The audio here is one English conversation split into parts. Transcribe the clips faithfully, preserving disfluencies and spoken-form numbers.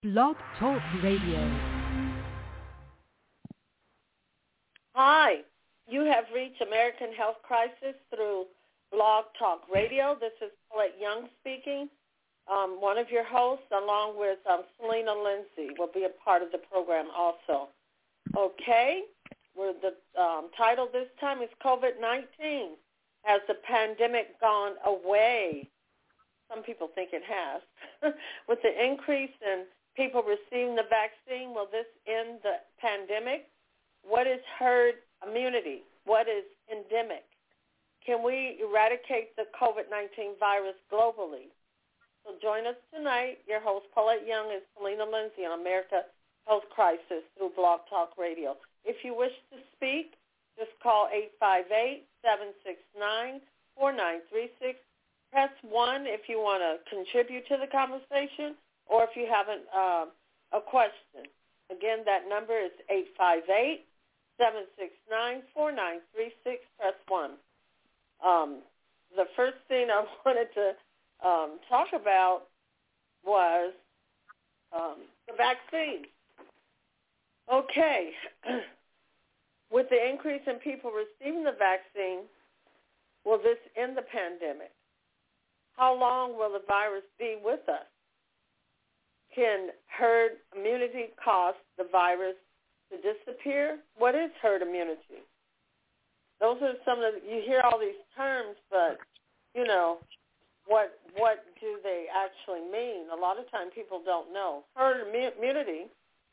Blog Talk Radio. Hi, you have reached American Health Crisis through Blog Talk Radio. This is Paulette Young speaking. Um, one of your hosts, along with um, Selena Lindsay, will be a part of the program also. Okay, we're the um, title this time is COVID nineteen. Has the pandemic gone away? Some people think it has. With the increase in people receiving the vaccine, will this end the pandemic? What is herd immunity? What is endemic? Can we eradicate the COVID nineteen virus globally? So join us tonight. Your host, Paulette Young, and Selena Lindsay on America Health Crisis through Blog Talk Radio. If you wish to speak, just call eight five eight, seven six nine, four nine three six. Press one if you want to contribute to the conversation or if you have an, uh, a question. Again, that number is eight five eight, seven six nine, four nine three six. Press one. Um, the first thing I wanted to um, talk about was um, the vaccine. Okay. With the increase in people receiving the vaccine, will this end the pandemic? How long will the virus be with us? Can herd immunity cause the virus to disappear? What is herd immunity? Those are some of the, you hear all these terms, but, you know, what what do they actually mean? A lot of times people don't know. Herd immunity,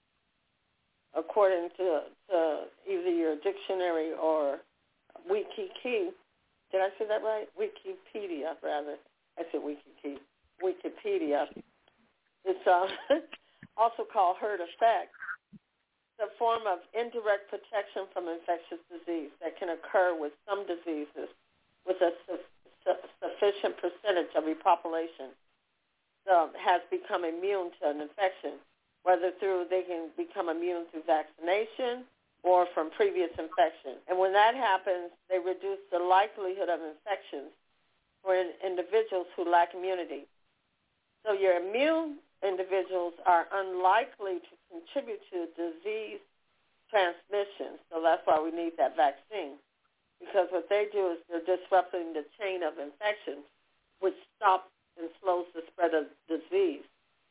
according to, to either your dictionary or Wikiki, did I say that right? Wikipedia, rather. I said Wikiki. Wikipedia. It's uh, also called herd effect. It's a form of indirect protection from infectious disease that can occur with some diseases with a su- su- sufficient percentage of your population uh, has become immune to an infection, whether through they can become immune through vaccination or from previous infection. And when that happens, they reduce the likelihood of infections for in- individuals who lack immunity. So your immune individuals are unlikely to contribute to disease transmission. So that's why we need that vaccine, because what they do is they're disrupting the chain of infections, which stops and slows the spread of disease.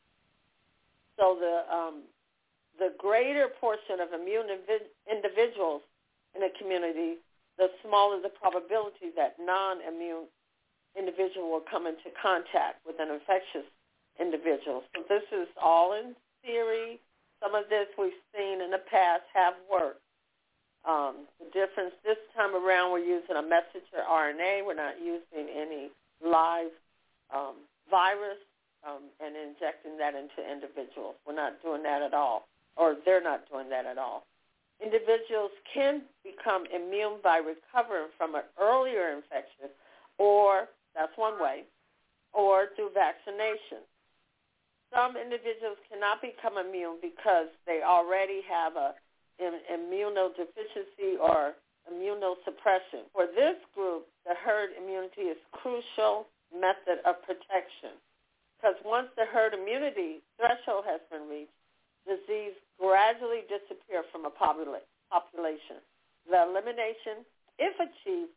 So the um, the greater portion of immune invi- individuals in a community, the smaller the probability that non-immune individual will come into contact with an infectious individual. So this is all in theory. Some of this we've seen in the past have worked. Um, the difference this time around, we're using a messenger R N A. We're not using any live um, virus um, and injecting that into individuals. We're not doing that at all, or they're not doing that at all. Individuals can become immune by recovering from an earlier infection, or that's one way, or through vaccination. Some individuals cannot become immune because they already have a an immunodeficiency or immunosuppression. For this group, the herd immunity is a crucial method of protection, because once the herd immunity threshold has been reached, disease gradually disappears from a popula- population. The elimination, if achieved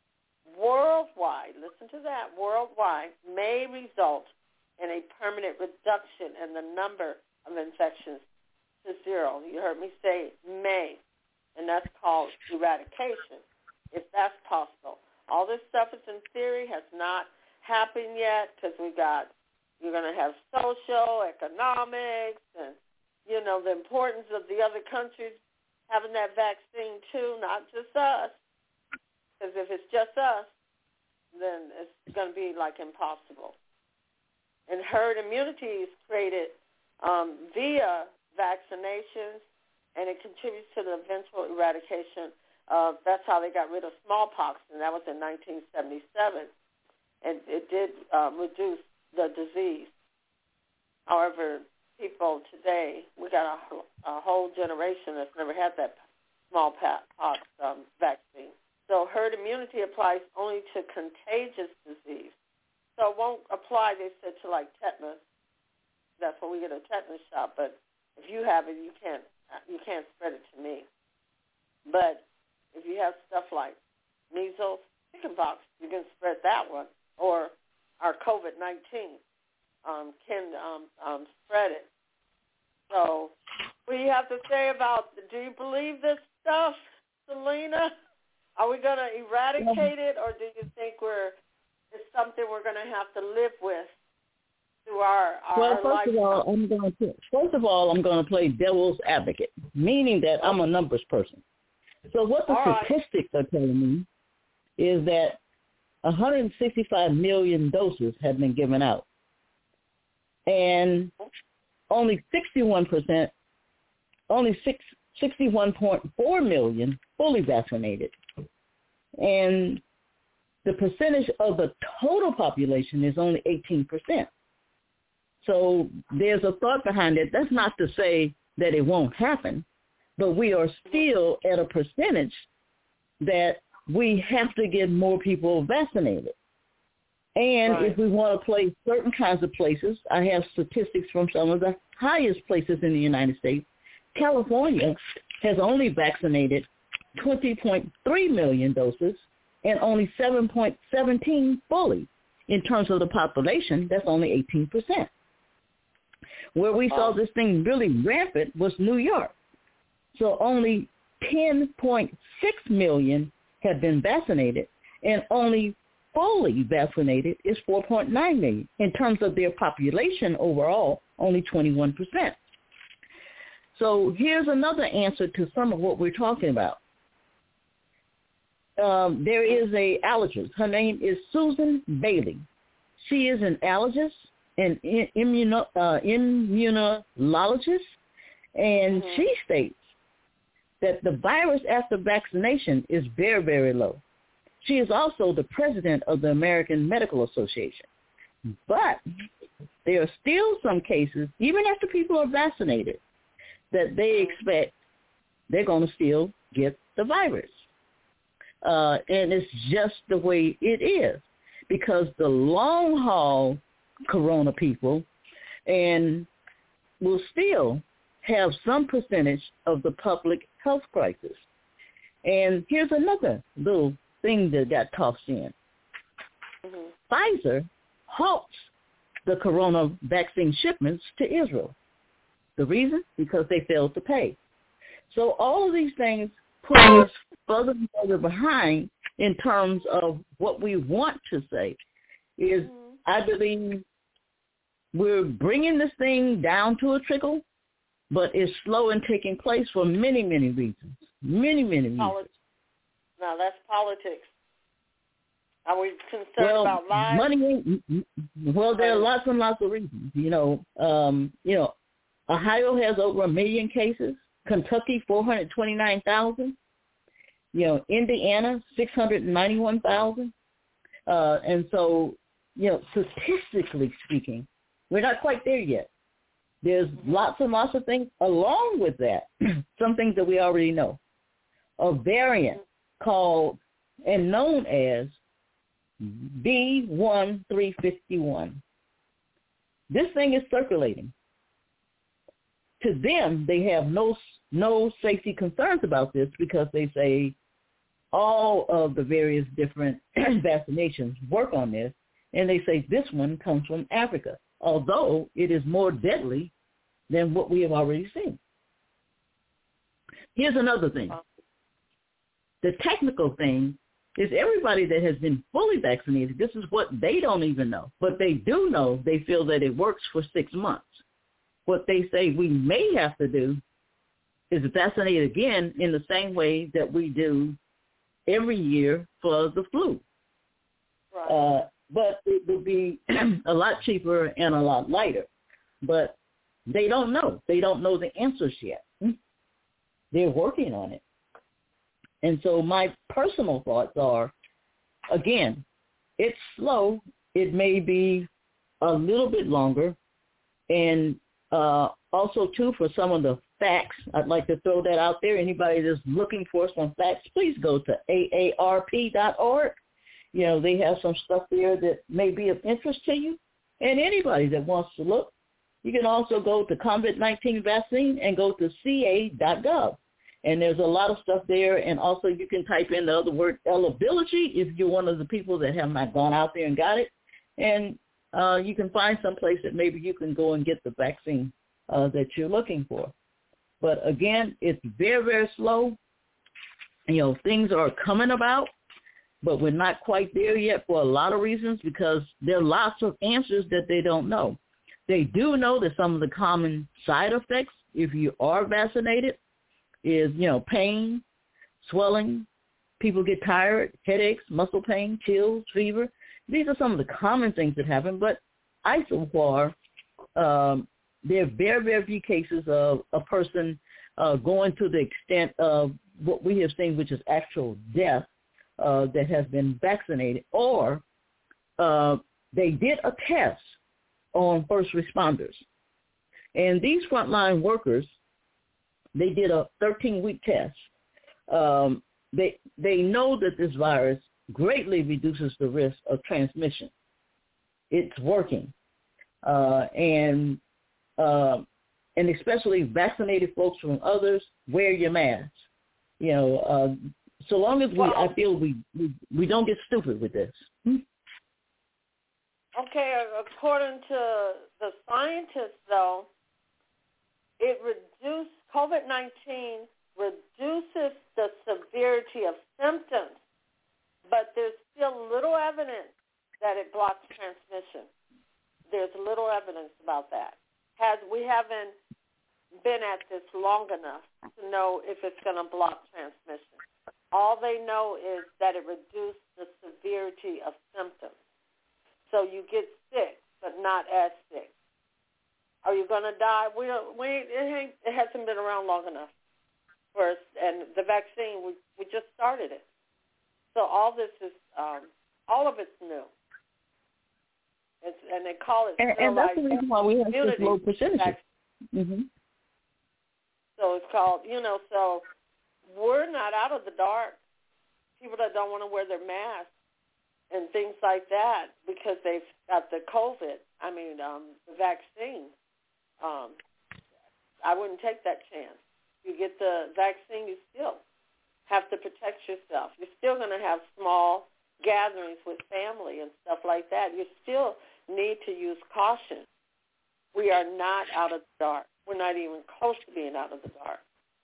worldwide, listen to that, worldwide, may result in a permanent reduction in the number of infections to zero. You heard me say may, and that's called eradication, if that's possible. All this stuff is in theory, has not happened yet, because we got, you're going to have social, economics, and, you know, the importance of the other countries having that vaccine too, not just us, because if it's just us, then it's going to be like impossible. And herd immunity is created um, via vaccinations, and it contributes to the eventual eradication of, that's how they got rid of smallpox, and that was in nineteen seventy-seven. And it did um, reduce the disease. However, people today, we got a, a whole generation that's never had that smallpox um, vaccine. So herd immunity applies only to contagious disease. So it won't apply, they said, to like tetanus That's when we get a tetanus shot. But if you have it, you can't you can't spread it to me. But if you have stuff like measles, chickenpox, you can spread that one, or our COVID nineteen um, can um, um, spread it. So what do you have to say about, do you believe this stuff, Selena? Are we going to eradicate it, or do you think we're it's something we're going to have to live with through our, our well, first lifetime? of all, I'm going to first of all I'm going to play devil's advocate, meaning that I'm a numbers person. So what the all statistics right. are telling me is that one hundred sixty-five million doses have been given out, and only sixty-one percent, only six, sixty-one point four million fully vaccinated. And the percentage of the total population is only eighteen percent. So there's a thought behind it. That's not to say that it won't happen, but we are still at a percentage that we have to get more people vaccinated. And right. if we want to play certain kinds of places, I have statistics from some of the highest places in the United States. California has only vaccinated twenty point three million doses and only seven point one seven fully. In terms of the population, that's only eighteen percent. Where we saw this thing really rampant was New York. So only ten point six million have been vaccinated, and only fully vaccinated is four point nine million. In terms of their population overall, only twenty-one percent. So here's another answer to some of what we're talking about. Um, there is a allergist. Her name is Susan Bailey. She is an allergist, an immuno, uh, immunologist, and mm-hmm. she states that the virus after vaccination is very, very low. She is also the president of the American Medical Association. But there are still some cases, even after people are vaccinated, that they expect they're going to still get the virus. Uh, and it's just the way it is, because the long-haul corona people and will still have some percentage of the public health crisis. And here's another little thing that got tossed in. Mm-hmm. Pfizer halts the corona vaccine shipments to Israel. The reason? Because they failed to pay. So all of these things put us further and further behind in terms of what we want to say is, mm-hmm. I believe we're bringing this thing down to a trickle, but it's slow in taking place for many, many reasons. Many, many reasons. Polit- now, that's politics. Are we concerned well, about lives? Money, well, there are lots and lots of reasons. You know, um, you know, Ohio has over a million cases. Kentucky, four hundred twenty-nine thousand. You know, Indiana, six hundred ninety-one thousand. Uh, and so, you know, statistically speaking, we're not quite there yet. There's lots and lots of things along with that, some things that we already know. A variant called and known as B one three five one. This thing is circulating. To them, they have no no safety concerns about this because they say all of the various different vaccinations work on this, and they say this one comes from Africa, although it is more deadly than what we have already seen. Here's another thing. The technical thing is everybody that has been fully vaccinated, this is what they don't even know, but they do know they feel that it works for six months. What they say we may have to do is vaccinate again in the same way that we do every year for the flu. Right. Uh, but it would be a lot cheaper and a lot lighter. But they don't know. They don't know the answers yet. They're working on it. And so my personal thoughts are, again, it's slow. It may be a little bit longer. And uh, also, too, for some of the facts, I'd like to throw that out there. Anybody that's looking for some facts, please go to A A R P dot org. You know, they have some stuff there that may be of interest to you. And anybody that wants to look, You can also go to COVID nineteen vaccine and go to C A dot gov. And there's a lot of stuff there. And also you can type in the other word eligibility if you're one of the people that have not gone out there and got it. And uh, you can find some place that maybe you can go and get the vaccine uh, that you're looking for. But again, it's very, very slow. You know, things are coming about, but we're not quite there yet for a lot of reasons because there are lots of answers that they don't know. They do know that some of the common side effects, if you are vaccinated, is, you know, pain, swelling, people get tired, headaches, muscle pain, chills, fever. These are some of the common things that happen, but I so far, um, there are very, very few cases of a person uh, going to the extent of what we have seen, which is actual death uh, that has been vaccinated, or uh, they did a test on first responders. And these frontline workers, they did a thirteen-week test. Um, they they know that this virus greatly reduces the risk of transmission. It's working. Uh, and uh, and especially vaccinated folks from others, wear your mask. You know, uh, so long as we, well, I feel we, we, we don't get stupid with this. Hmm? Okay, according to the scientists, though, it reduces, COVID nineteen reduces the severity of symptoms, but there's still little evidence that it blocks transmission. There's little evidence about that. Has we haven't been at this long enough to know if it's going to block transmission. All they know is that it reduces the severity of symptoms. So you get sick, but not as sick. Are you going to die? We don't. We it, ain't, it hasn't been around long enough for us. And the vaccine, we we just started it. So all this is, um, all of it's new. It's, and they call it. And, and that's the reason why we have such low percentages. Mm-hmm. So it's called, you know. So we're not out of the dark. People that don't want to wear their masks and things like that because they've got the COVID. I mean, um, the vaccine. Um, I wouldn't take that chance. You get the vaccine, you still have to protect yourself. You're still going to have small gatherings with family and stuff like that. You still need to use caution. We are not out of the dark. We're not even close to being out of the dark.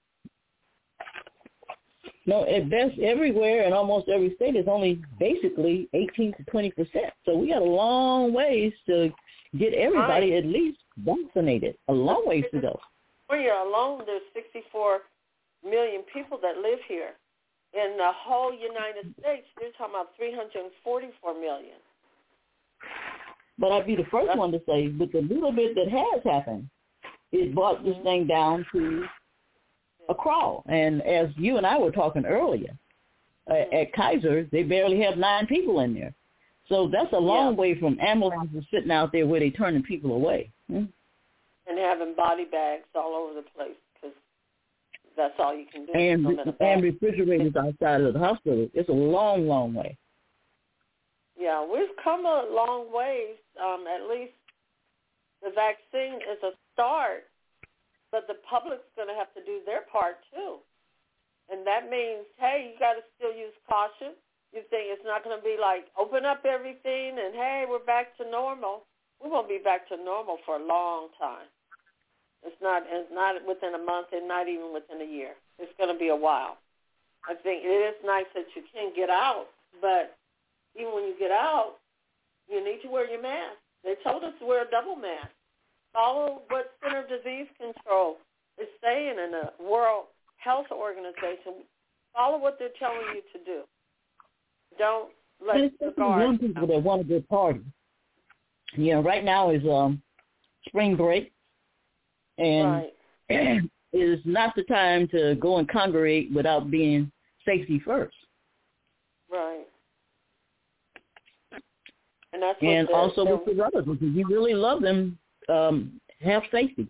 No, at best, everywhere in almost every state is only basically eighteen to twenty percent. So we got a long ways to get everybody right. at least vaccinated. A long ways to go. California alone, there's sixty-four million people that live here. In the whole United States, they're talking about three hundred forty-four million. But I'd be the first That's, one to say, with the little bit that has happened, it brought this thing down to a crawl. And as you and I were talking earlier, uh, at Kaiser, they barely have nine people in there. So that's a long yeah. way from ambulances sitting out there where they're turning people away. Hmm? And having body bags all over the place because that's all you can do. And, and refrigerators outside of the hospital. It's a long, long way. Yeah, we've come a long ways. Um, at least the vaccine is a start, but the public's going to have to do their part too. And that means, hey, you got to still use caution. You think it's not going to be like open up everything and, hey, we're back to normal. We won't be back to normal for a long time. It's not, it's not within a month and not even within a year. It's going to be a while. I think it is nice that you can get out, but even when you get out, you need to wear your mask. They told us to wear a double mask. Follow what Center for Disease Control is saying in the World Health Organization. Follow what they're telling you to do. Don't let the guard. Young people that want a good party. You know, right now is um, spring break, and right. it is not the time to go and congregate without being safety first. Right. And that's what and also with the brothers, because you really love them, um, have safety.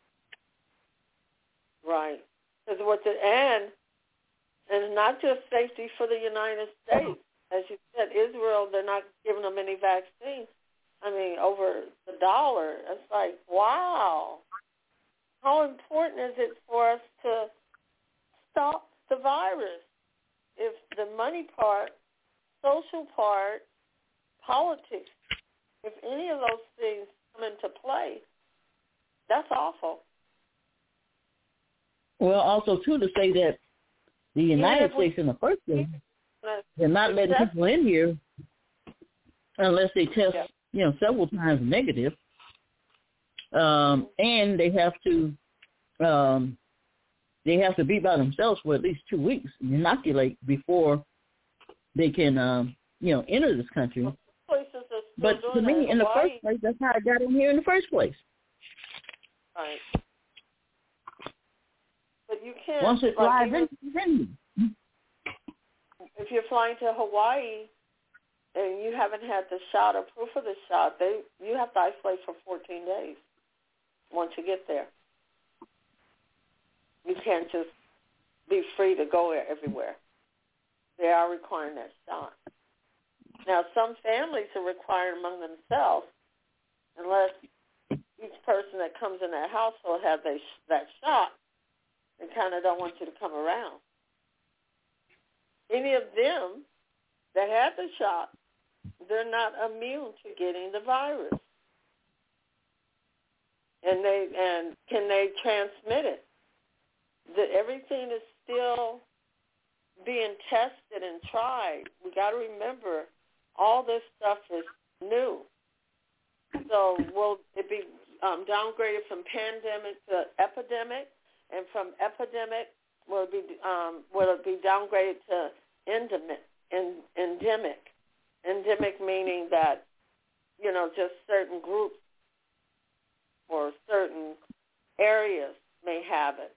Right. Because what the and and not just safety for the United States. As you said, Israel, they're not giving them any vaccines. I mean, over the dollar. It's like, wow. How important is it for us to stop the virus? If the money part, social part, politics, if any of those things come into play, that's awful. Well, also, too, to say that the United we, States in the first place, they're not letting people in here unless they test, yeah. you know, several times negative. Um, and they have to um, they have to be by themselves for at least two weeks, inoculate before they can, um, you know, enter this country. But to me, in the first place, that's how I got in here in the first place. Right. But you can't. Once it flies in, then if you're flying to Hawaii and you haven't had the shot or proof of the shot, they you have to isolate for fourteen days once you get there. You can't just be free to go everywhere. They are requiring that shot. Now, some families are requiring among themselves, unless each person that comes in that household has they, that shot, and kind of don't want you to come around. Any of them that had the shot, they're not immune to getting the virus. And they and can they transmit it? That everything is still being tested and tried. We got to remember, all this stuff is new. So will it be um, downgraded from pandemic to epidemic, and from epidemic will it be um, will it be downgraded to endemic? En- endemic, endemic meaning that, you know, just certain groups or certain areas may have it.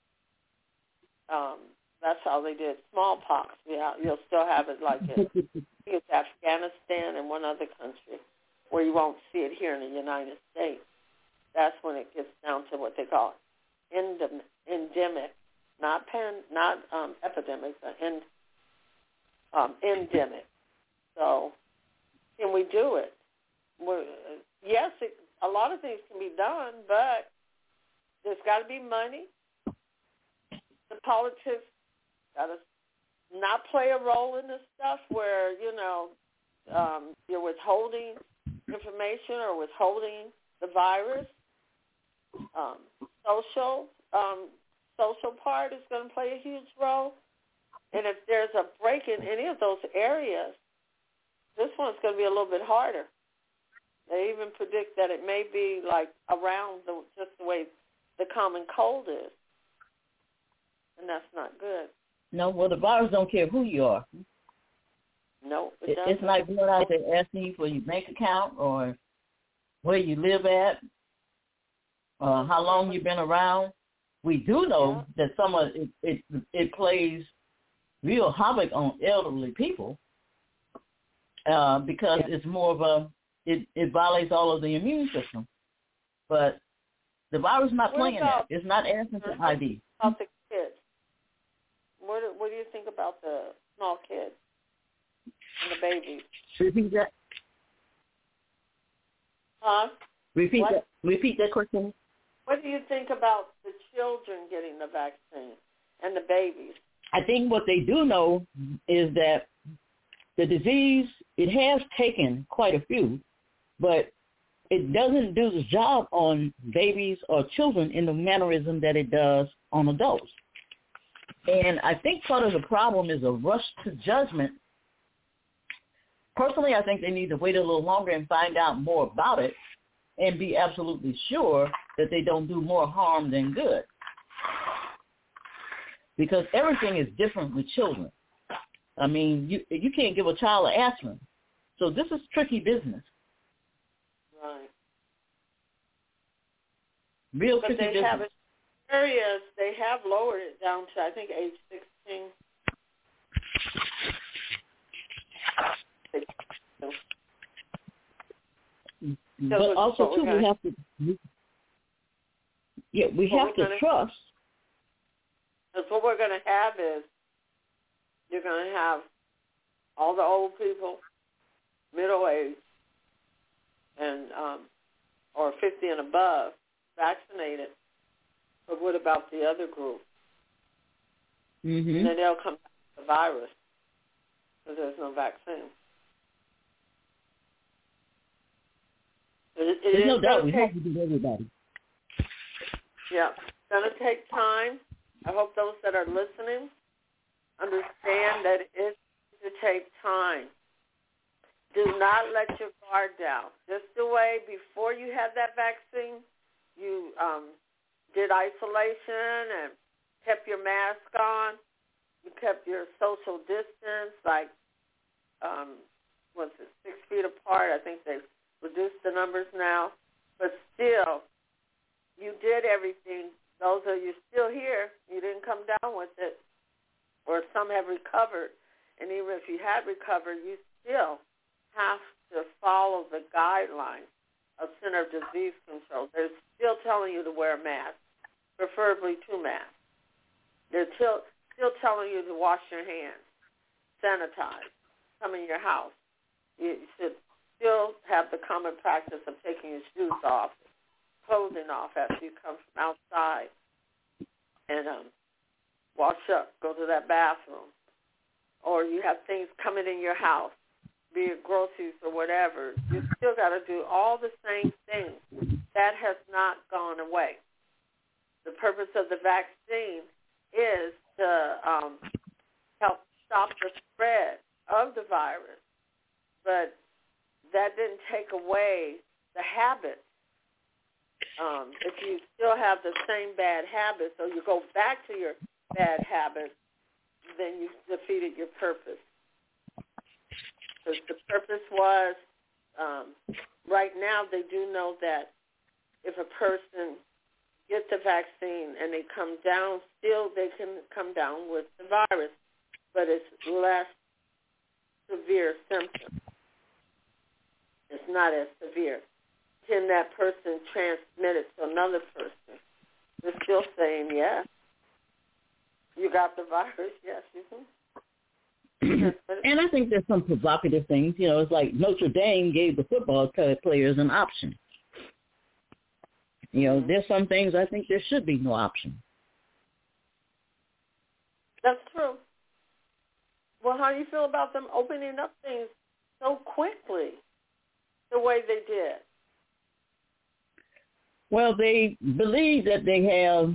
Um, that's how they did smallpox. Yeah, you'll still have it like in it's Afghanistan and one other country where you won't see it here in the United States. That's when it gets down to what they call endemic, endemic not pan, not um, epidemic, but end, um, endemic. So, can we do it? We're, yes, it, a lot of things can be done, but there's got to be money. The politics got to not play a role in this stuff where, you know, um, you're withholding information or withholding the virus. Um, social, um, social part is going to play a huge role. And if there's a break in any of those areas, this one's going to be a little bit harder. They even predict that it may be like around the, just the way the common cold is. And that's not good. No, well, the virus don't care who you are. No, it it it's like going out there asking you for your bank account or where you live at, uh, how long you've been around. We do know yeah. that some of it, it it plays real havoc on elderly people uh, because yeah. it's more of a it, it violates all of the immune system. But the virus is not what playing about, that. It's not asking for I D. About the kids. What do, what do you think about the small kids and the babies? Repeat that. Huh? Repeat what? that. Repeat that question. What do you think about the children getting the vaccine and the babies? I think what they do know is that the disease, it has taken quite a few, but it doesn't do the job on babies or children in the mannerism that it does on adults. And I think part of the problem is a rush to judgment. Personally, I think they need to wait a little longer and find out more about it and be absolutely sure that they don't do more harm than good. Because everything is different with children. I mean, you you can't give a child an aspirin. So this is tricky business. Right. Real but tricky they business. Have it, areas, they have lowered it down to, I think, age sixteen. But also, too, we have to, yeah, we have to gonna, trust. Because what we're going to have is you're going to have all the old people, middle age, and um, or fifty and above vaccinated. But what about the other group? Mm-hmm. And then they'll come back with the virus because there's no vaccine. It, it There's is no doubt we take, have to do everybody. Yeah, it's going to take time. I hope those that are listening understand that it is to take time. Do not let your guard down. Just the way before you had that vaccine, you um, did isolation and kept your mask on. You kept your social distance, like, um, what's it, six feet apart. I think they've reduced the numbers now. But still, you did everything. Those of you still here, you didn't come down with it. Or some have recovered. And even if you had recovered, you still have to follow the guidelines of Center of Disease Control. They're still telling you to wear a mask, preferably two masks. They're still, still telling you to wash your hands, sanitize, come in your house. You should still have the common practice of taking your shoes off, clothing off after you come from outside, and um, wash up, go to that bathroom. Or you have things coming in your house, be it groceries or whatever. You still got to do all the same things. That has not gone away. The purpose of the vaccine is to um, help stop the spread of the virus, but that didn't take away the habits. Um, if you still have the same bad habits, or you go back to your bad habits, then you've defeated your purpose. Because the purpose was, um, right now they do know that if a person gets the vaccine and they come down, still they can come down with the virus, but it's less severe symptoms. It's not as severe. Can that person transmit it to another person? They're still saying, yes. You got the virus? Yes, you can. And I think there's some provocative things. You know, it's like Notre Dame gave the football players an option. You know, there's some things I think there should be no option. That's true. Well, how do you feel about them opening up things so quickly the way they did? Well, they believe that they have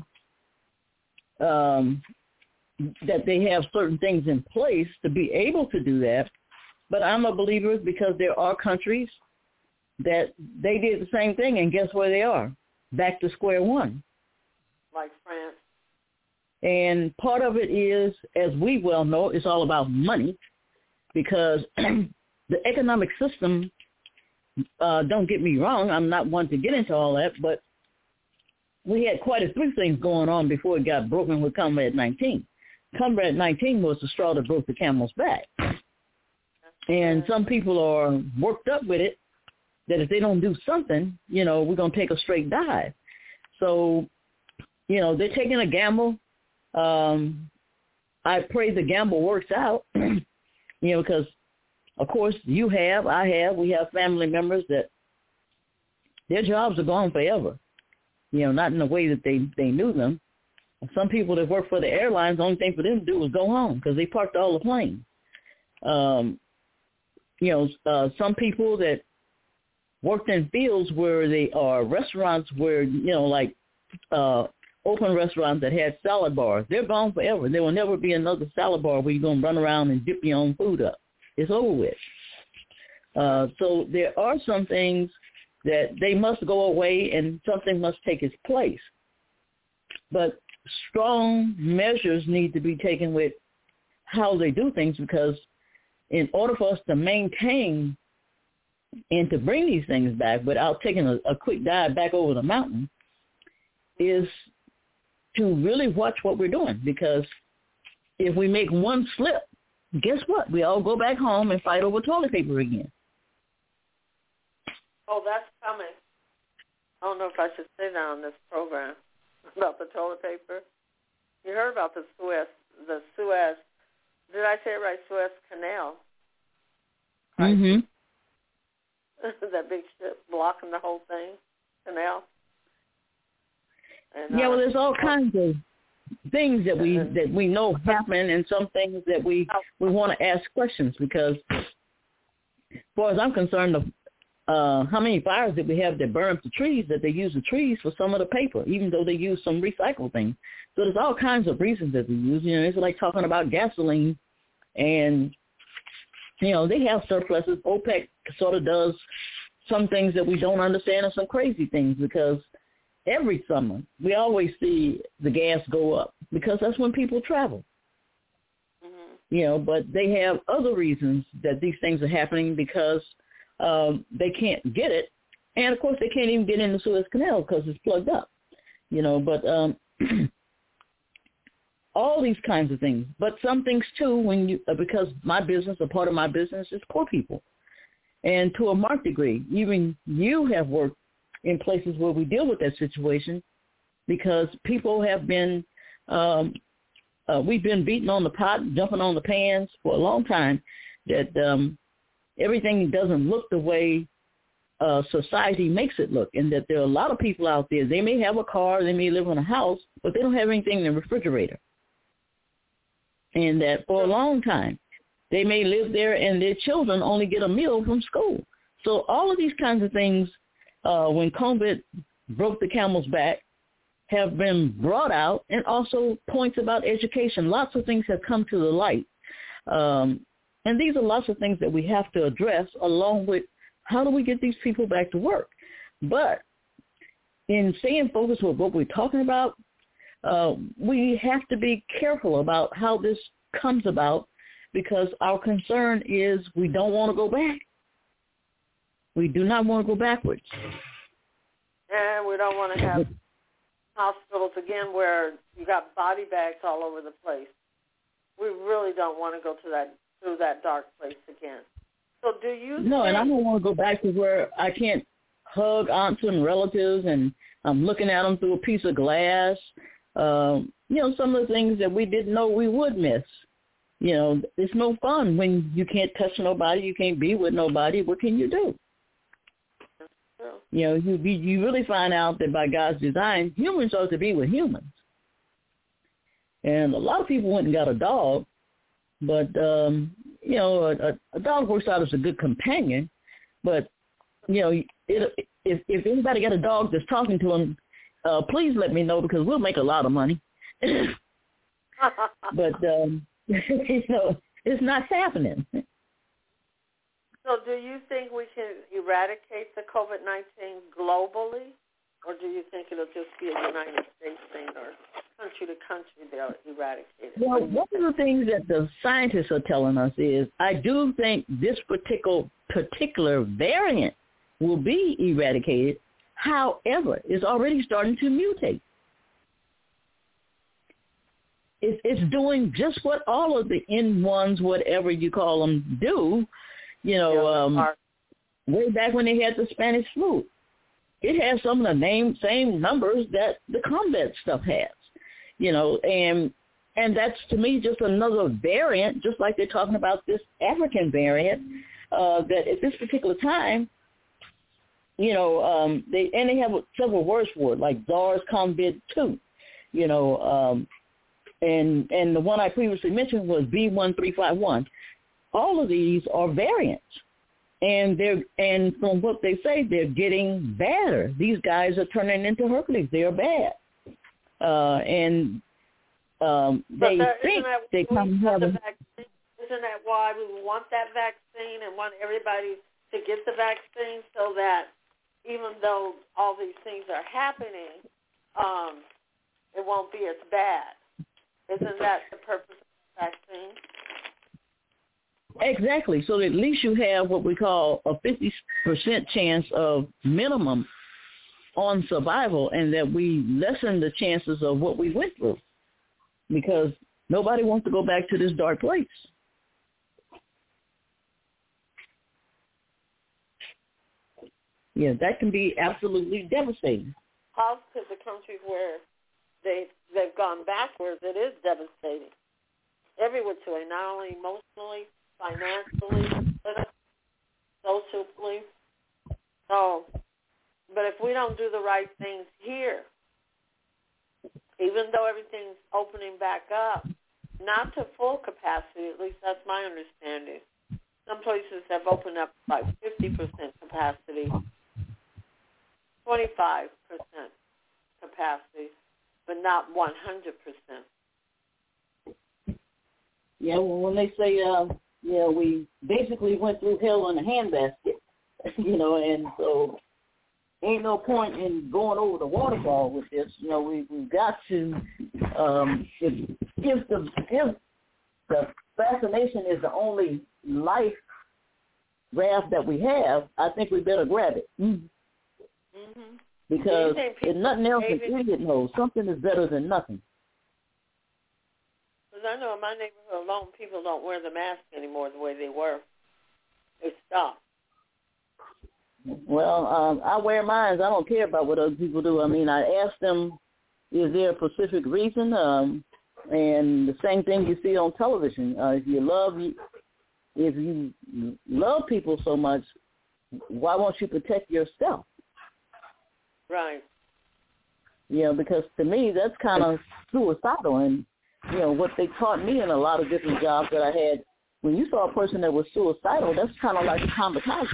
um, that they have certain things in place to be able to do that. But I'm a believer because there are countries that they did the same thing, and guess where they are? Back to square one. Like France. And part of it is, as we well know, it's all about money, because the economic system, uh, don't get me wrong, I'm not one to get into all that, but we had quite a few things going on before it got broken with Comrade nineteen. Comrade nineteen was the straw that broke the camel's back. And some people are worked up with it, that if they don't do something, you know, we're going to take a straight dive. So, you know, they're taking a gamble. Um, I pray the gamble works out, you know, because, of course, you have, I have, we have family members that their jobs are gone forever, you know, not in the way that they, they knew them. Some people that work for the airlines, the only thing for them to do was go home because they parked all the planes. Um, you know, uh, some people that worked in fields where they are restaurants where, you know, like uh, open restaurants that had salad bars, they're gone forever. There will never be another salad bar where you're going to run around and dip your own food up. It's over with. Uh, so there are some things that they must go away and something must take its place. But strong measures need to be taken with how they do things, because in order for us to maintain and to bring these things back without taking a, a quick dive back over the mountain is to really watch what we're doing, because if we make one slip, guess what? We all go back home and fight over toilet paper again. Oh, that's coming. I don't know if I should say that on this program about the toilet paper. You heard about the Suez, the Suez, did I say it right, Suez Canal? Mm-hmm. that big ship blocking the whole thing, canal. And, yeah, uh, well, there's all kinds of things that we and, that we know happen, and some things that we we want to ask questions because, as far as I'm concerned, the Uh, how many fires did we have that burned up the trees that they use the trees for some of the paper, even though they use some recycled things? So there's all kinds of reasons that they use. You know, it's like talking about gasoline, and, you know, they have surpluses. OPEC sort of does some things that we don't understand and some crazy things because every summer we always see the gas go up because that's when people travel. Mm-hmm. You know, but they have other reasons that these things are happening because Um, they can't get it, and of course they can't even get in the Suez Canal because it's plugged up, you know. But um, all these kinds of things. But some things too, when you uh, because my business, a part of my business is poor people, and to a marked degree, even you have worked in places where we deal with that situation because people have been, um, uh, we've been beating on the pot, jumping on the pans for a long time that. Um, Everything doesn't look the way uh, society makes it look, and that there are a lot of people out there. They may have a car, they may live in a house, but they don't have anything in the refrigerator. And that for a long time, they may live there, and their children only get a meal from school. So all of these kinds of things, uh, when COVID broke the camel's back, have been brought out, and also points about education. Lots of things have come to the light. Um, And these are lots of things that we have to address along with how do we get these people back to work. But in staying focused with what we're talking about, uh, we have to be careful about how this comes about because our concern is we don't want to go back. We do not want to go backwards. And we don't want to have hospitals again where you got body bags all over the place. We really don't want to go to that through that dark place again. So do you No, think... and I don't want to go back to where I can't hug aunts and relatives and I'm looking at them through a piece of glass. Um, you know, some of the things that we didn't know we would miss. You know, it's no fun when you can't touch nobody, you can't be with nobody. What can you do? You know, you you really find out that by God's design, humans are to be with humans. And a lot of people went and got a dog. But, um, you know, a, a dog works out as a good companion. But, you know, it, if if anybody got a dog that's talking to him, uh, please let me know because we'll make a lot of money. But, um, you know, it's not happening. So do you think we can eradicate the COVID nineteen globally? Or do you think it'll just be a United States thing or country to country they'll eradicate it? Well, one of the things that the scientists are telling us is I do think this particular particular variant will be eradicated. However, it's already starting to mutate. It's, it's doing just what all of the N ones, whatever you call them, do, you know, um, way back when they had the Spanish flu. It has some of the name, same numbers that the combat stuff has, you know, and and that's, to me, just another variant, just like they're talking about this African variant, uh, that at this particular time, you know, um, they and they have several words for it, like SARS-CoV two, you know, um, and, and the one I previously mentioned was B one three five one. All of these are variants. And they're and from what they say, they're getting badder. These guys are turning into Hercules. They are bad, uh, and um, they there, think they come have the vaccine. Isn't that why we want that vaccine and want everybody to get the vaccine so that even though all these things are happening, um, it won't be as bad? Isn't that the purpose of the vaccine? Exactly. So at least you have what we call a fifty percent chance of minimum on survival, and that we lessen the chances of what we went through because nobody wants to go back to this dark place. Yeah, that can be absolutely devastating. How could the countries where they, they've gone backwards, it is devastating. Every which way, not only emotionally, financially, socially. So, but if we don't do the right things here, even though everything's opening back up, not to full capacity, at least that's my understanding. Some places have opened up like fifty percent capacity, twenty-five percent capacity, but not one hundred percent. Yeah, well, when they say, uh, you know, we basically went through hell in a handbasket, you know, and so ain't no point in going over the waterfall with this. You know, we, we've got to, um, if, if, the, if the vaccination is the only life raft that we have, I think we better grab it. Mm-hmm. Mm-hmm. Because if nothing else, an idiot knows something is better than nothing. Because I know in my neighborhood alone, people don't wear the mask anymore the way they were. They stopped. Well, um, I wear mine. I don't care about what other people do. I mean, I ask them, is there a specific reason? Um, and the same thing you see on television. Uh, if you love, if you love people so much, why won't you protect yourself? Right. You know, because to me, that's kind of suicidal. And, you know, what they taught me in a lot of different jobs that I had, when you saw a person that was suicidal, that's kind of like a kamikaze.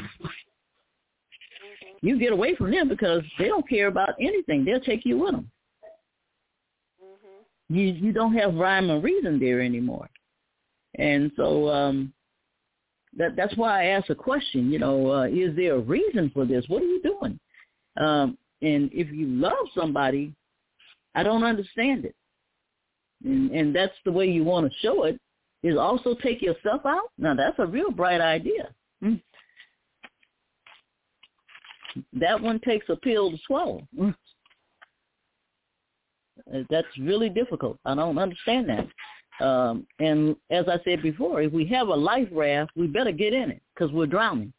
You get away from them because they don't care about anything. They'll take you with them. Mm-hmm. You you don't have rhyme or reason there anymore. And so um, that that's why I asked a question, you know, uh, is there a reason for this? What are you doing? Um, and if you love somebody, I don't understand it. And, and that's the way you want to show it, is also take yourself out. Now, that's a real bright idea. Mm-hmm. That one takes a pill to swallow. Mm. That's really difficult. I don't understand that. Um, and as I said before, if we have a life raft, we better get in it because we're drowning.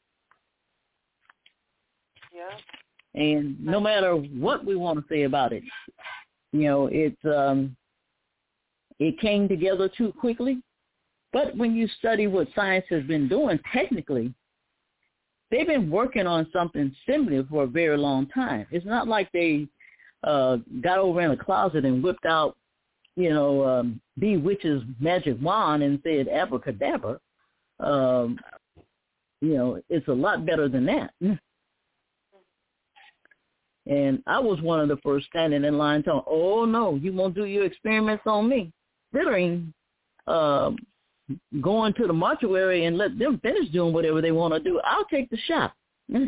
Yeah. And no matter what we want to say about it, you know, it's um, it came together too quickly. But when you study what science has been doing, technically, they've been working on something similar for a very long time. It's not like they uh, got over in a closet and whipped out, you know, um, B Witch's magic wand and said abracadabra. Um, you know, it's a lot better than that. And I was one of the first standing in line telling, oh, no, you won't do your experiments on me. Considering um, going to the mortuary and let them finish doing whatever they want to do. I'll take the shot. Any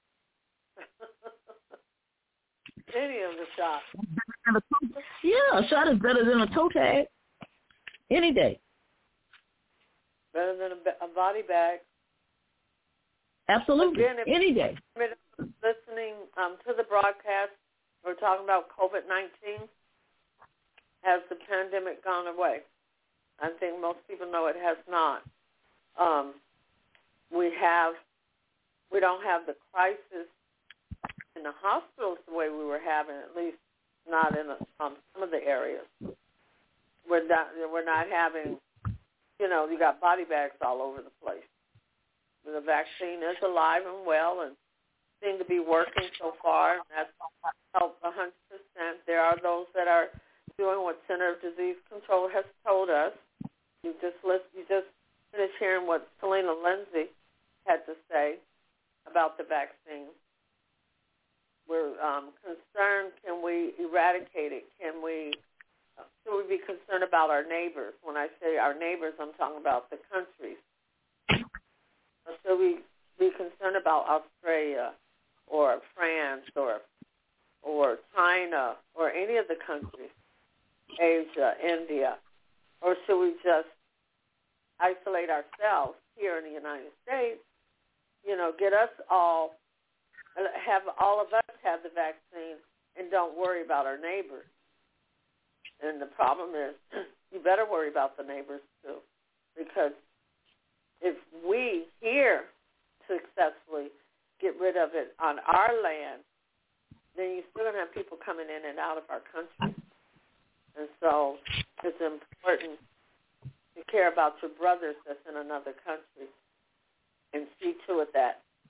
of the shots. Yeah, a shot is better than a toe tag. Any day. Better than a, a body bag. Absolutely. Again, if Any day. you're listening um, to the broadcast, we're talking about COVID nineteen. Has the pandemic gone away? I think most people know it has not. Um, we have, we don't have the crisis in the hospitals the way we were having, at least not in a, um, some of the areas. We're not, we're not having, you know, you got body bags all over the place. The vaccine is alive and well and seem to be working so far. That's helped one hundred percent. There are those that are doing what Center of Disease Control has told us. You just list, you just finished hearing what Selena Lindsay had to say about the vaccine. We're um, concerned, can we eradicate it? Can we, should we be concerned about our neighbors? When I say our neighbors, I'm talking about the countries. Or should we be concerned about Australia or France or or China or any of the countries, Asia, India? Or should we just isolate ourselves here in the United States, you know, get us all, have all of us have the vaccine and don't worry about our neighbors? And the problem is you better worry about the neighbors too, because if we here successfully get rid of it on our land, then you're still going to have people coming in and out of our country. And so it's important to care about your brothers that's in another country and see to it that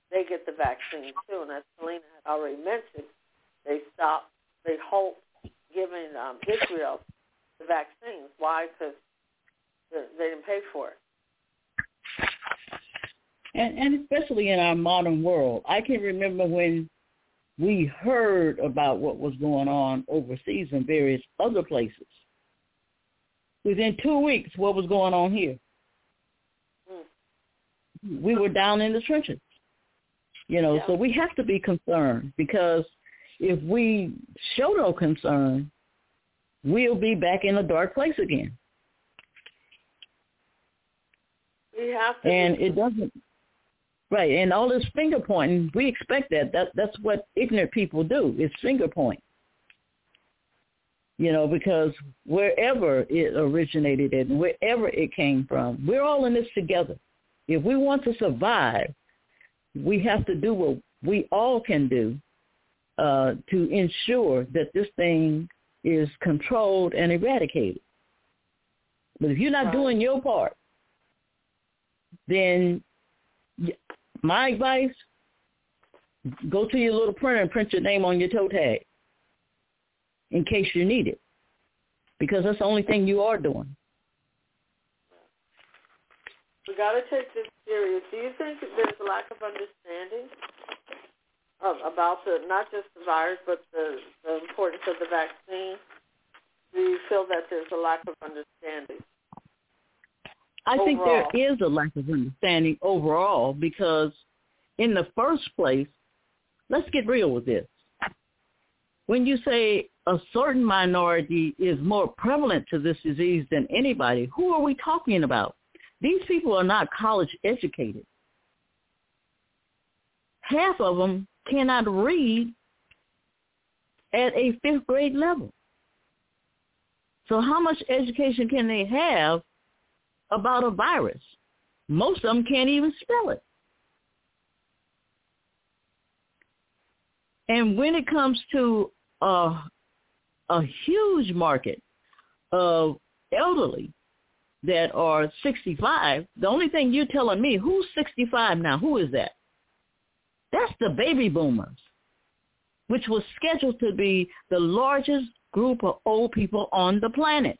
they get the vaccine too. And as Selena had already mentioned, they stopped, they halt giving um, Israel the vaccines. Why? Because they didn't pay for it. And, and especially in our modern world, I can remember when we heard about what was going on overseas in various other places. Within two weeks, what was going on here? Mm. We were down in the trenches. You know, yeah. So we have to be concerned, because if we show no concern, we'll be back in a dark place again. We have to. And it doesn't. Right, and all this finger pointing, we expect that. that. That's what ignorant people do, is finger point. You know, because wherever it originated and wherever it came from, we're all in this together. If we want to survive, we have to do what we all can do uh, to ensure that this thing is controlled and eradicated. But if you're not right. doing your part, then my advice, go to your little printer and print your name on your toe tag in case you need it, because that's the only thing you are doing. We got to take this serious. Do you think that there's a lack of understanding of, about the not just the virus, but the, the importance of the vaccine? Do you feel that there's a lack of understanding? I overall? think there is a lack of understanding overall, because in the first place, let's get real with this. When you say a certain minority is more prevalent to this disease than anybody, who are we talking about? These people are not college educated. Half of them cannot read at a fifth grade level. So how much education can they have about a virus? Most of them can't even spell it. And when it comes to a, a huge market of elderly that are sixty-five, the only thing you're telling me, who's sixty-five now? Who is that? That's the baby boomers, which was scheduled to be the largest group of old people on the planet.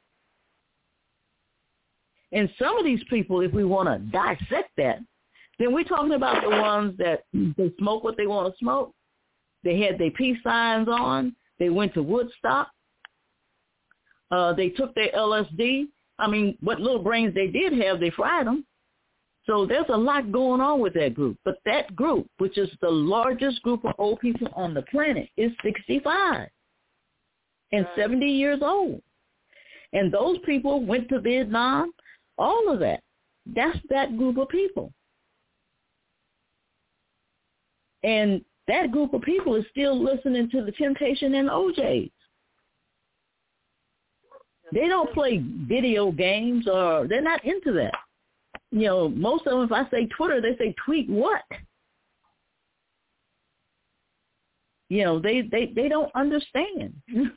And some of these people, if we want to dissect that, then we're talking about the ones that they smoke what they want to smoke. They had their peace signs on. They went to Woodstock. Uh, they took their L S D. I mean, what little brains they did have, they fried them. So there's a lot going on with that group. But that group, which is the largest group of old people on the planet, is sixty-five and right. seventy years old. And those people went to Vietnam, all of that. That's that group of people. And that group of people is still listening to the Temptation and O Js. They don't play video games, or they're not into that. You know, most of them, if I say Twitter, they say tweet what? You know, they, they, they don't understand.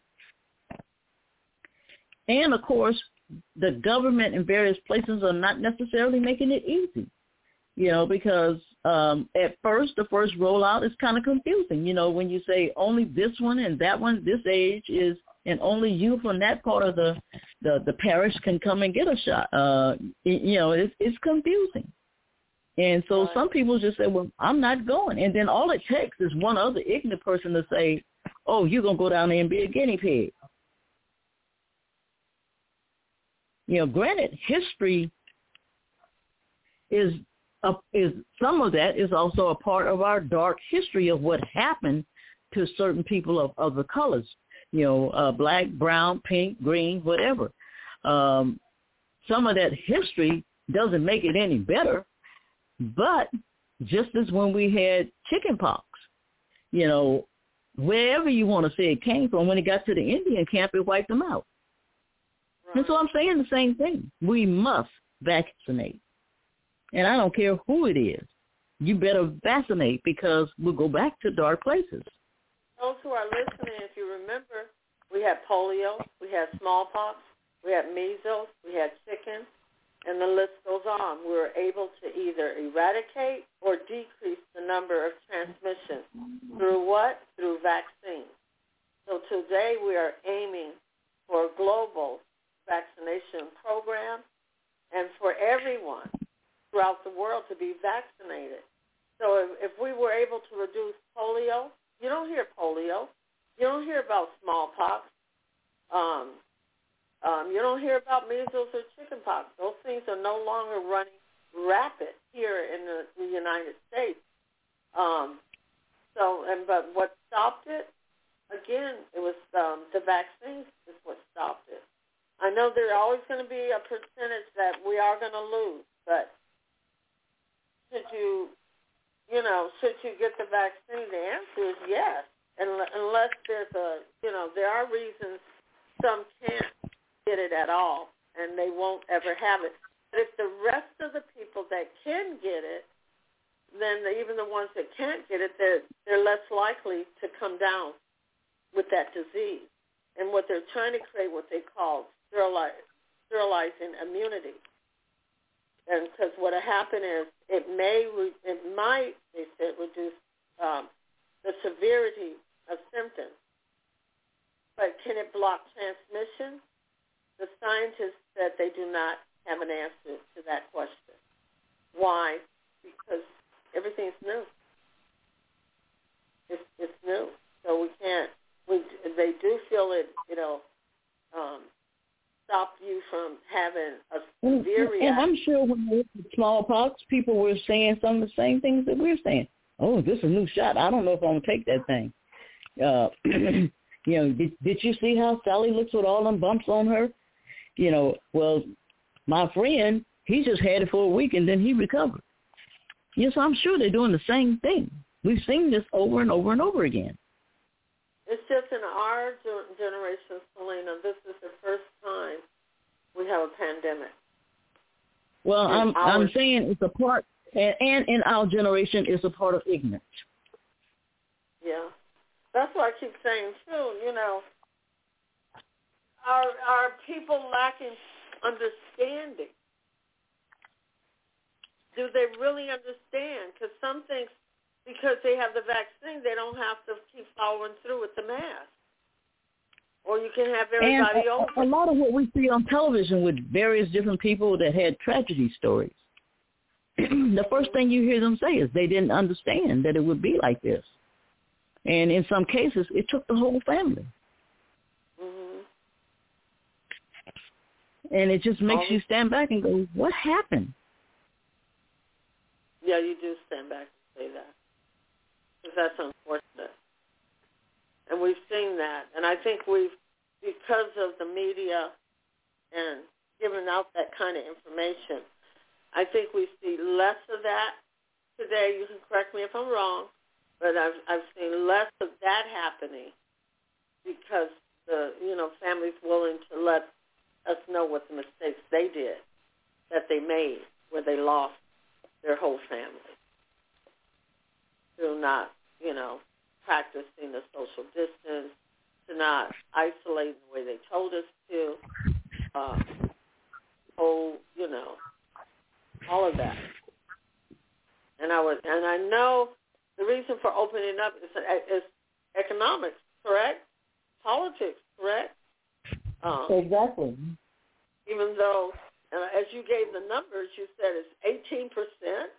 And, of course, the government in various places are not necessarily making it easy, you know, because um, at first, the first rollout is kind of confusing. You know, when you say only this one and that one, this age is, and only you from that part of the, the, the parish can come and get a shot. Uh, you know, it's, it's confusing. And so right. some people just say, well, I'm not going. And then all it takes is one other ignorant person to say, oh, you're going to go down there and be a guinea pig. You know, granted, history is a, is some of that is also a part of our dark history of what happened to certain people of other colors. You know, uh, black, brown, pink, green, whatever. Um, some of that history doesn't make it any better, but just as when we had chicken pox, you know, wherever you want to say it came from, when it got to the Indian camp, it wiped them out. Right. And so I'm saying the same thing. We must vaccinate. And I don't care who it is. You better vaccinate, because we'll go back to dark places. Those who are listening, if you remember, we had polio, we had smallpox, we had measles, we had chicken, And the list goes on. We were able to either eradicate or decrease the number of transmissions. Through what? Through vaccines. So today we are aiming for a global vaccination program and for everyone throughout the world to be vaccinated. So if, if we were able to reduce polio, you don't hear polio. You don't hear about smallpox. Um, um, you don't hear about measles or chickenpox. Those things are no longer running rapid here in the, the United States. Um, so, and but what stopped it? Again, it was um, the vaccines is what stopped it. I know there's always going to be a percentage that we are going to lose, but should you, you know, should you get the vaccine? The answer is yes, and unless there's a, you know, there are reasons some can't get it at all, and they won't ever have it. But if the rest of the people that can get it, then the, even the ones that can't get it, they're, they're less likely to come down with that disease. And what they're trying to create, what they call sterilize, sterilizing immunity. And because what will happen is it may, it might, they said, reduce um, the severity of symptoms. But can it block transmission? The scientists said they do not have an answer to that question. Why? Because everything's new. It's, it's new. So we can't, we, they do feel it, you know, um, stop you from having a severe reaction. And I'm sure when there was smallpox, people were saying some of the same things that we're saying. Oh, this is a new shot. I don't know if I'm going to take that thing. Uh, you know, did, did you see how Sally looks with all them bumps on her? You know, well, my friend, he just had it for a week and then he recovered. Yes, I'm sure they're doing the same thing. We've seen this over and over and over again. It's just in our generation, Selena, this is the first time we have a pandemic. Well, in I'm our, I'm saying it's a part, and, and in our generation, it's a part of ignorance. Yeah. That's what I keep saying, too. You know, are, are people lacking understanding? Do they really understand? Because some things, because they have the vaccine, they don't have to keep following through with the mask. Or you can have everybody and a, over. A lot of what we see on television with various different people that had tragedy stories, the first thing you hear them say is they didn't understand that it would be like this. And in some cases, it took the whole family. Mm-hmm. And it just makes All you stand back and go, what happened? Yeah, you do stand back and say that. Because that's unfortunate. And we've seen that. And I think we've, because of the media and giving out that kind of information, I think we see less of that today. You can correct me if I'm wrong, but I've I've seen less of that happening because the you know families willing to let us know what the mistakes they did, that they made, where they lost their whole family through not you know practicing the social distance, to not isolate the way they told us to, uh, oh you know all of that. And I was and I know. The reason for opening up is, is economics, correct? Politics, correct? Um, exactly. Even though, uh, as you gave the numbers, you said it's eighteen percent.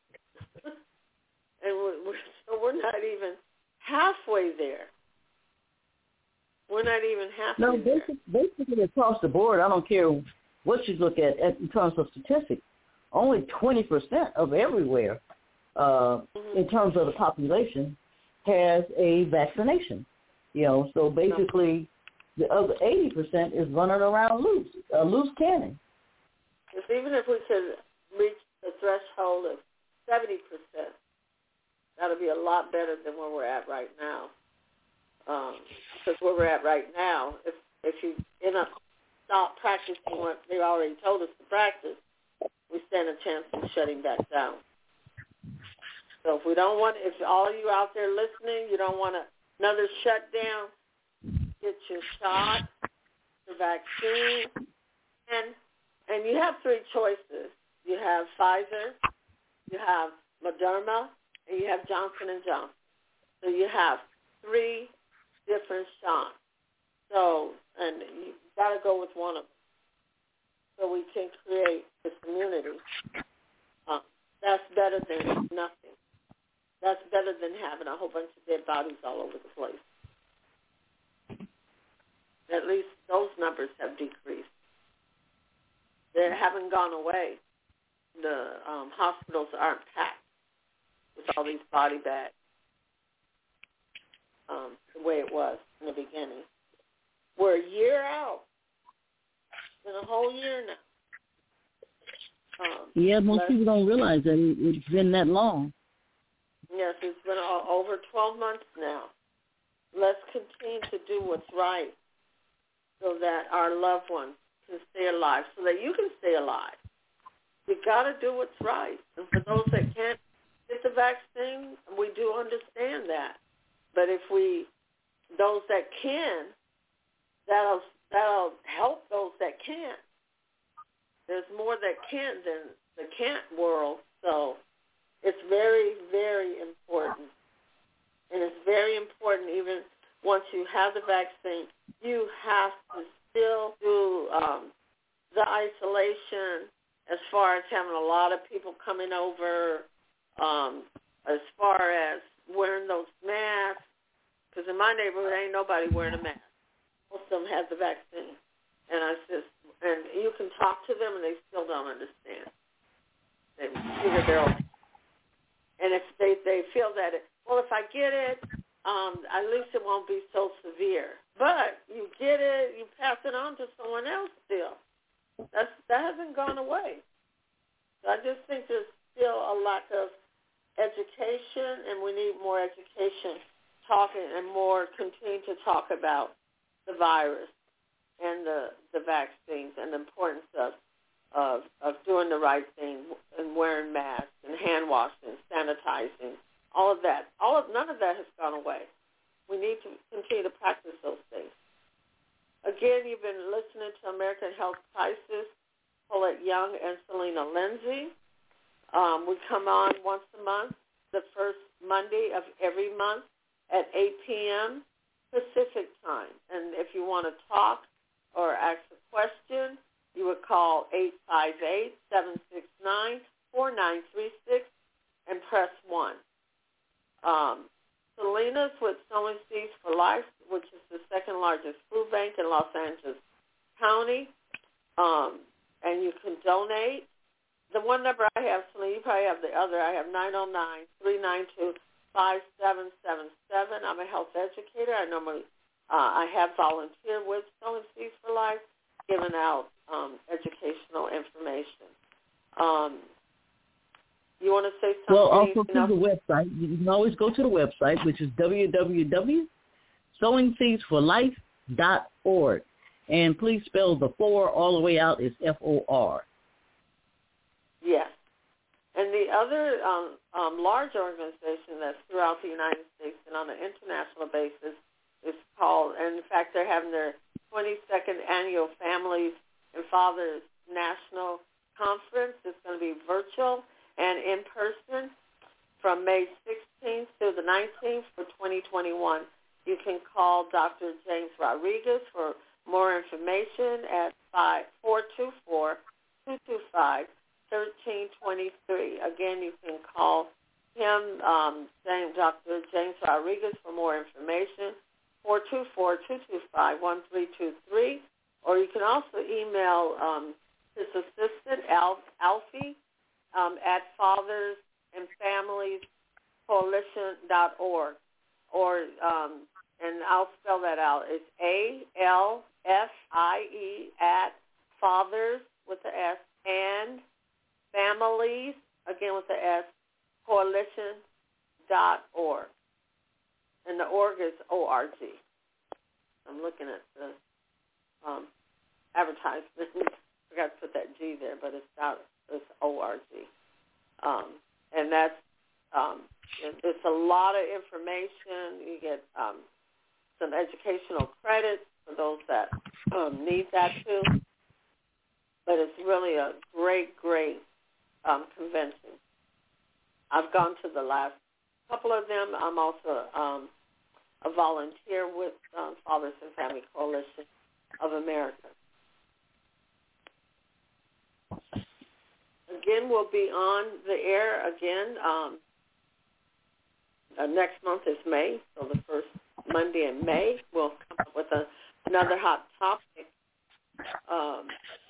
And we're, we're, so we're not even halfway there. We're not even halfway no, basically, there. basically across the board, I don't care what you look at, at in terms of statistics, only twenty percent of everywhere Uh, mm-hmm. in terms of the population, has a vaccination. You know, so basically the other eighty percent is running around loose, a loose cannon. If even if we could reach the threshold of seventy percent, that would be a lot better than where we're at right now. Um, because where we're at right now, if if you end up stop practicing what they already told us to practice, we stand a chance of shutting back down. So if we don't want, if all of you out there listening, you don't want another shutdown, get your shot, the vaccine, and and you have three choices. You have Pfizer, you have Moderna, and you have Johnson and Johnson. So you have three different shots. So, and you got to go with one of them so we can create this immunity. Uh, that's better than nothing. That's better than having a whole bunch of dead bodies all over the place. At least those numbers have decreased. They haven't gone away. The um, hospitals aren't packed with all these body bags um, the way it was in the beginning. We're a year out. It's been a whole year now. Um, yeah, most people don't realize that it, it's been that long. Yes, it's been uh, over twelve months now. Let's continue to do what's right so that our loved ones can stay alive, so that you can stay alive. You got to do what's right. And for those that can't get the vaccine, we do understand that. But if we, those that can, that'll that'll help those that can't. There's more that can than the can't world, so it's very, very important. And it's very important even once you have the vaccine, you have to still do um, the isolation as far as having a lot of people coming over, um, as far as wearing those masks, because in my neighborhood ain't nobody wearing a mask. Most of them have the vaccine. And I just, and you can talk to them and they still don't understand. They figure they're okay. And if they, they feel that, it, well, if I get it, um, at least it won't be so severe. But you get it, you pass it on to someone else still. That's, that hasn't gone away. So I just think there's still a lack of education, and we need more education talking and more continue to talk about the virus and the, the vaccines and the importance of, of of doing the right thing and wearing masks and hand washing, sanitizing, all of that. All of none of that has gone away. We need to continue to practice those things. Again, you've been listening to American Health Crisis, Paulette Young and Selena Lindsay. Um, we come on once a month, the first Monday of every month at eight p.m. Pacific time. And if you want to talk or ask a question, you would call eight five eight, seven six nine, four nine three six and press one. Um, Selena's with Sowing Seeds for Life, which is the second largest food bank in Los Angeles County. Um, and you can donate. The one number I have, Selena, you probably have the other. I have nine oh nine, three nine two, five seven seven seven. I'm a health educator. I normally uh, I have volunteered with Sowing Seeds for Life, giving out um, educational information. Um, you want to say something? Well, also to the website. You can always go to the website, which is w w w dot sowing seeds for life dot org. And please spell the four all the way out is F O R. Yes. And the other um, um, large organization that's throughout the United States and on an international basis is called, and in fact they're having their twenty-second annual Families and Fathers National Conference. It's going to be virtual and in person from May sixteenth through the nineteenth for twenty twenty-one. You can call Doctor James Rodriguez for more information at four two four, two two five, one three two three. Again, you can call him, um, Doctor James Rodriguez, for more information, four two four, two two five, one three two three. Or you can also email um, his assistant, Al- Alfie, um, at fathers and families coalition dot org. Or, um, and I'll spell that out. It's A L F I E at fathers with the S and families, again with the S, coalition dot org. And the org is O R G. I'm looking at the um, advertisement. I forgot to put that G there, but it's not, it's O R G. Um, and that's, um, it's a lot of information. You get um, some educational credits for those that um, need that too. But it's really a great, great um, convention. I've gone to the last couple of them. I'm also um, a volunteer with um, Fathers and Family Coalition of America. Again, we'll be on the air again. Um, uh, next month is May, so the first Monday in May, we'll come up with a, another hot topic um,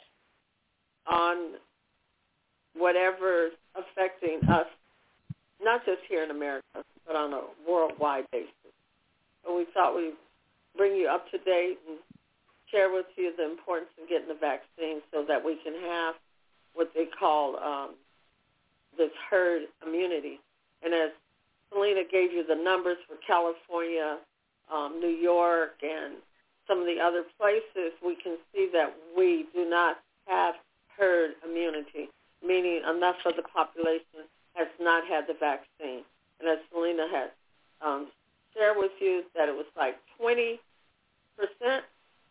on whatever's affecting us, not just here in America, but on a worldwide basis. So we thought we'd bring you up to date and share with you the importance of getting the vaccine so that we can have what they call um, this herd immunity. And as Selena gave you the numbers for California, um, New York, and some of the other places, we can see that we do not have herd immunity, meaning enough of the population has not had the vaccine. And as Selena had um, shared with you, that it was like twenty percent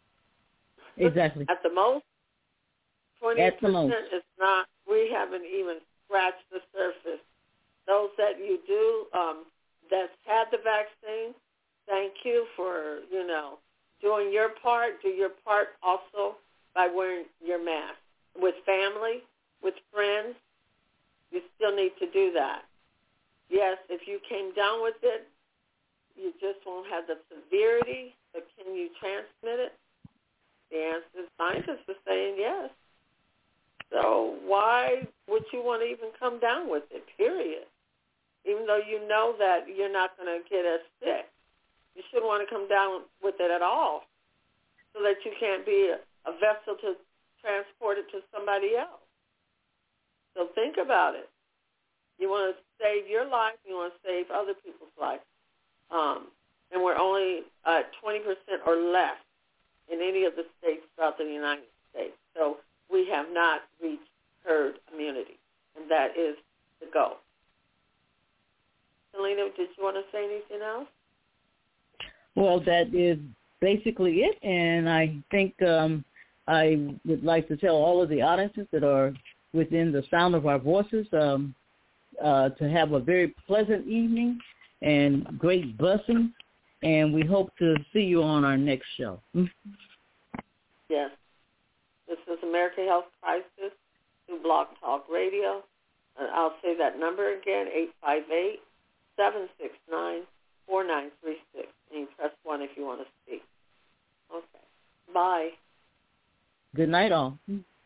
exactly at the most. twenty percent at the most. is not, we haven't even scratched the surface. Those that you do, um, that's had the vaccine, thank you for, you know, doing your part. Do your part also by wearing your mask. With family, with friends, you still need to do that. Yes, if you came down with it, you just won't have the severity, but can you transmit it? The answer is scientists are saying yes. So why would you want to even come down with it, period? Even though you know that you're not going to get as sick. You shouldn't want to come down with it at all so that you can't be a, a vessel to transport it to somebody else. So think about it. You want to save your life. You want to save other people's life. Um, and we're only at twenty percent or less in any of the states throughout the United States. So we have not reached herd immunity, and that is the goal. Selena, did you want to say anything else? Well, that is basically it, and I think um, I would like to tell all of the audiences that are within the sound of our voices um, uh, to have a very pleasant evening and great blessings, and we hope to see you on our next show. Yes. This is American Health Crisis through Blog Talk Radio. And I'll say that number again, eight five eight, seven six nine, four nine three six. And you press one if you want to speak. Okay. Bye. Good night, all.